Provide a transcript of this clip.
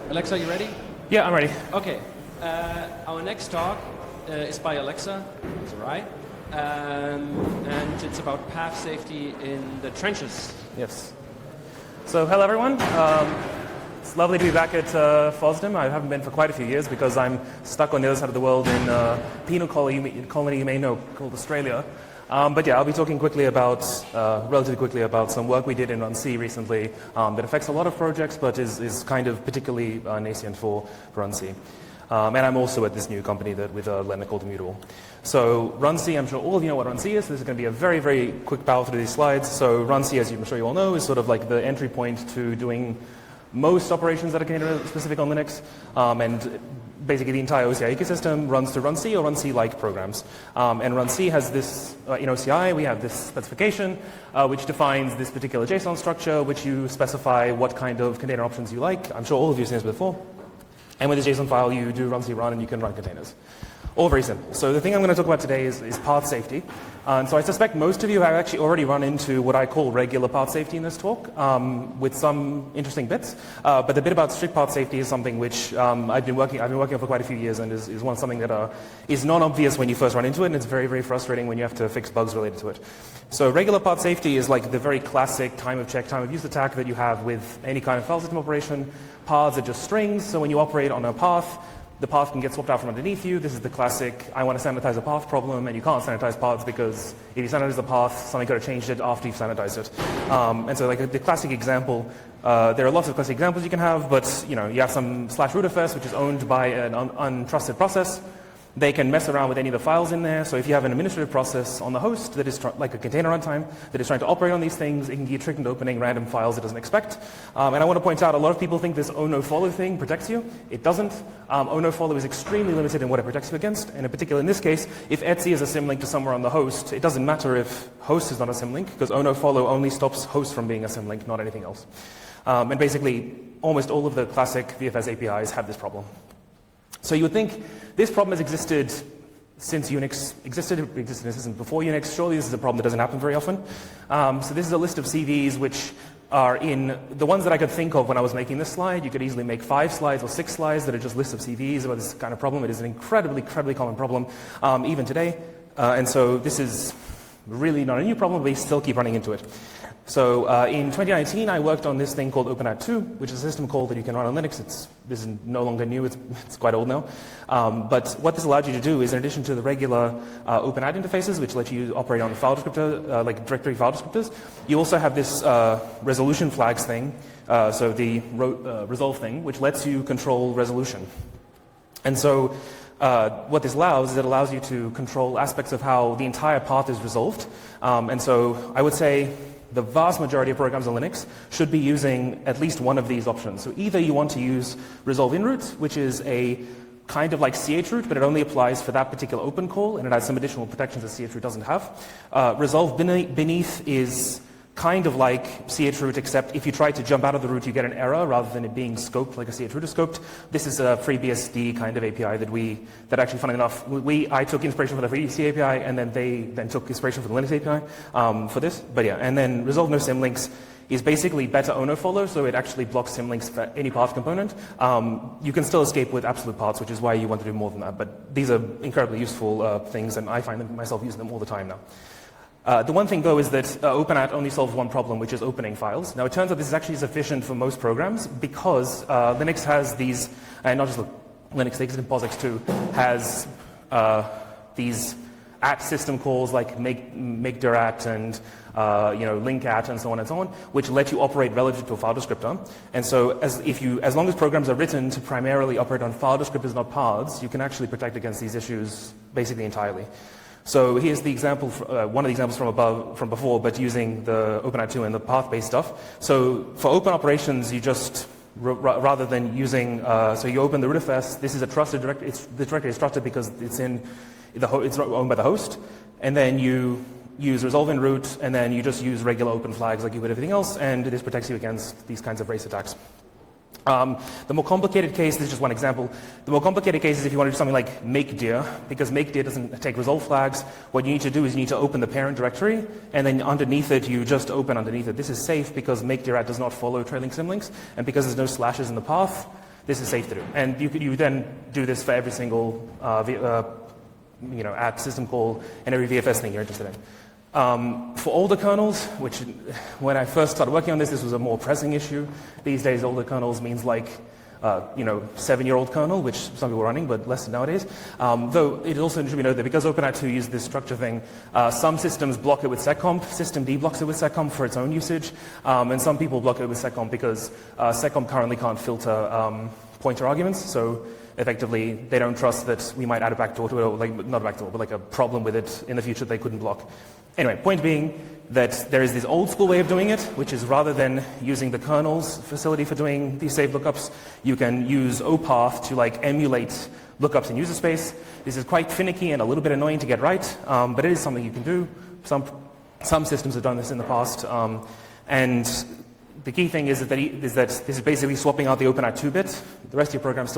Alexa, you ready? Yeah, I'm ready. Okay. Our next talk is by Alexa. It's all right. And it's about path safety in the trenches. Yes. So, hello everyone. It's lovely to be back at FOSDEM. I haven't been for quite a few years because I'm stuck on the other side of the world in a penal colony you may know called Australia. But yeah, I'll be talking relatively quickly about some work we did in RunC recently that affects a lot of projects, but is kind of particularly nascent for RunC. And I'm also at this new company with a lender called Immutable. So RunC, I'm sure all of you know what RunC is. This is going to be a very, very quick power through these slides. So RunC, as I'm sure you all know, is sort of like the entry point to doing most operations that are container specific on Linux. And basically the entire OCI ecosystem runs through RunC or RunC-like programs. And RunC has this, in OCI, we have this specification which defines this particular JSON structure, which you specify what kind of container options you like. I'm sure all of you have seen this before. And with this JSON file, you do RunC run and you can run containers. All very simple. So the thing I'm going to talk about today is path safety. And so I suspect most of you have actually already run into what I call regular path safety in this talk, with some interesting bits. But the bit about strict path safety is something which I've been working on for quite a few years, and is something that is non-obvious when you first run into it, and it's very, very frustrating when you have to fix bugs related to it. So regular path safety is like the very classic time of use attack that you have with any kind of file system operation. Paths are just strings, so when you operate on a path, the path can get swapped out from underneath you. This is the classic, I want to sanitize a path problem, and you can't sanitize paths because if you sanitize the path, somebody could have changed it after you've sanitized it. And so like the classic example, there are lots of classic examples you can have, but you have some /rootfs, which is owned by an untrusted process. They can mess around with any of the files in there. So if you have an administrative process on the host that is like a container runtime that is trying to operate on these things, it can get tricked into opening random files it doesn't expect. And I want to point out, a lot of people think this own-no-follow thing protects you. It doesn't. Own-no-follow is extremely limited in what it protects you against. And in particular, in this case, if Etsy is a symlink to somewhere on the host, it doesn't matter if host is not a symlink, because own-no-follow only stops host from being a symlink, not anything else. And basically, almost all of the classic VFS APIs have this problem. So you would think this problem has existed since Unix existed. It existed before Unix. Surely this is a problem that doesn't happen very often. So this is a list of CVs which are in the ones that I could think of when I was making this slide. You could easily make 5 slides or 6 slides that are just lists of CVs about this kind of problem. It is an incredibly, incredibly common problem even today. And so this is really not a new problem, but we still keep running into it. So in 2019, I worked on this thing called OpenAT2, which is a system call that you can run on Linux. This is no longer new, it's quite old now. But what this allowed you to do is, in addition to the regular OpenAT interfaces, which let you operate on file descriptor, like directory file descriptors, you also have this resolution flags thing, so the resolve thing, which lets you control resolution. And so what this allows is it allows you to control aspects of how the entire path is resolved. And so I would say the vast majority of programs on Linux should be using at least one of these options. So either you want to use resolve inroot, which is a kind of like chroot, but it only applies for that particular open call, and it has some additional protections that chroot doesn't have. Resolve beneath is kind of like chroot, except if you try to jump out of the root, you get an error rather than it being scoped like a chroot is scoped. This is a FreeBSD kind of API that actually, funny enough, I took inspiration from the FreeBSD API, and then they took inspiration from the Linux API for this. But yeah, and then resolve no symlinks is basically better own-no-follow, so it actually blocks symlinks for any path component. You can still escape with absolute paths, which is why you want to do more than that. But these are incredibly useful things, and I find myself using them all the time now. The one thing, though, is that OpenAT only solves one problem, which is opening files. Now, it turns out this is actually sufficient for most programs because Linux has these, and not just Linux, the existing POSIX too, has these at system calls like makedir and linkat and so on, which let you operate relative to a file descriptor. And so as long as programs are written to primarily operate on file descriptors, not paths, you can actually protect against these issues basically entirely. So here's the example, one of the examples from before, but using the OpenAT2 and the path-based stuff. So for open operations, you just, rather than using, so you open the rootfs, this is a trusted directory, the directory is trusted because it's owned by the host, and then you use resolve in root, and then you just use regular open flags like you would everything else, and this protects you against these kinds of race attacks. The more complicated case, this is just one example, the more complicated case is if you want to do something like makedir, because makedir doesn't take resolve flags. What you need to do is you need to open the parent directory, and then underneath it, you just open underneath it. This is safe because makedir does not follow trailing symlinks, and because there's no slashes in the path, this is safe to do. And you then do this for every single app, system call, and every VFS thing you're interested in. For older kernels, which when I first started working on this was a more pressing issue. These days, older kernels means like 7-year-old kernel, which some people are running, but less nowadays. Though it also should be noted that because OpenRT uses this structure thing, some systems block it with seccomp. Systemd blocks it with seccomp for its own usage, and some people block it with seccomp because seccomp currently can't filter pointer arguments. So effectively, they don't trust that we might add a backdoor to it, or like not a backdoor, but like a problem with it in the future they couldn't block. Anyway, point being that there is this old school way of doing it, which is rather than using the kernel's facility for doing these saved lookups, you can use OPATH to like emulate lookups in user space. This is quite finicky and a little bit annoying to get right, but it is something you can do. Some systems have done this in the past, and the key thing is that this is basically swapping out the OpenRT 2-bit. The rest of your program